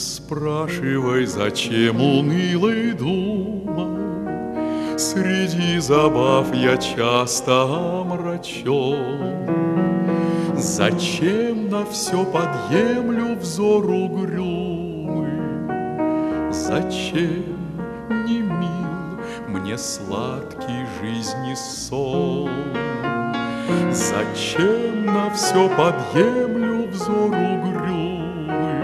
спрашивай, зачем унылой думой среди забав я часто омрачен. Зачем на все подъемлю взор угрюмый? Зачем не мил мне сладкий жизни сон? Зачем на все подъемлю взор угрюмый?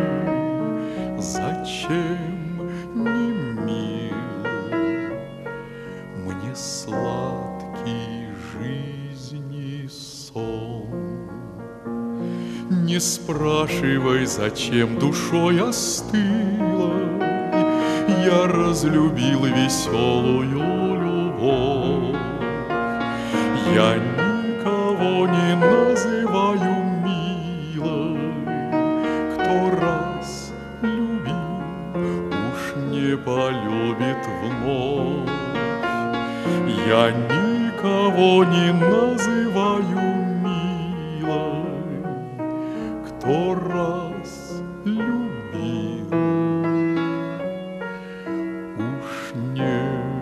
Зачем не мил мне сладкий жизни сон? Не спрашивай, зачем душой остылой я разлюбил веселую любовь. Я никого не называю милой, кто раз любил, уж не полюбит вновь. Я никого не называю милой, кто раз любил, уж не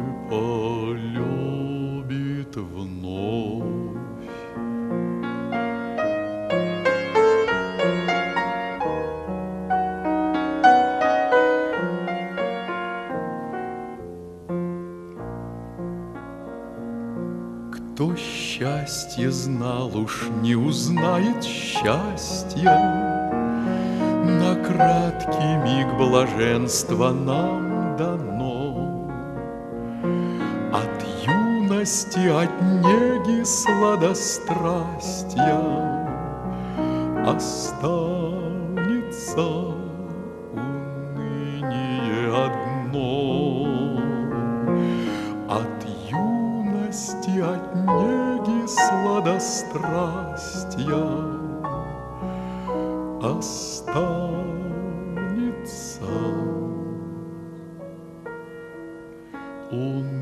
полюбит вновь. Кто счастье знал, уж не узнает счастья. На краткий миг блаженства нам дано. От юности, от неги сладострастья останется уныние одно. От юности, от неги сладострастья останется уныние